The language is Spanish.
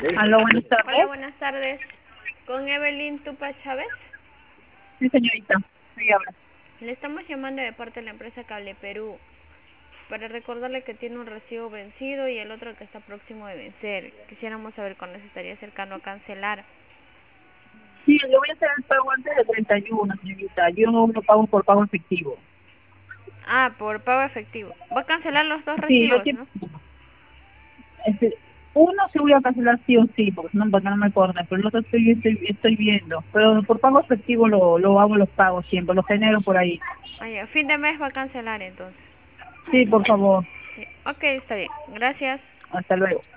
Aló, buenas Hola, tardes. buenas tardes. ¿Con Evelyn Tupa Chávez? Sí, señorita. Sí, habla. Le estamos llamando de parte de la empresa Cable Perú para recordarle que tiene un recibo vencido y el otro que está próximo de vencer. Quisiéramos saber cuándo se estaría acercando a cancelar. Sí, yo voy a hacer el pago antes del 31, señorita. Yo no lo pago por pago efectivo. Ah, por pago efectivo. Va a cancelar los dos Sí, yo recibos, siempre, ¿no? uno sí voy a cancelar sí o sí, porque no me corre, pero el otro estoy viendo. Pero por pago efectivo lo hago los pagos siempre, los genero por ahí. Ah, ya. Fin de mes va a cancelar entonces. Sí, por favor. Sí. Ok, está bien. Gracias. Hasta luego.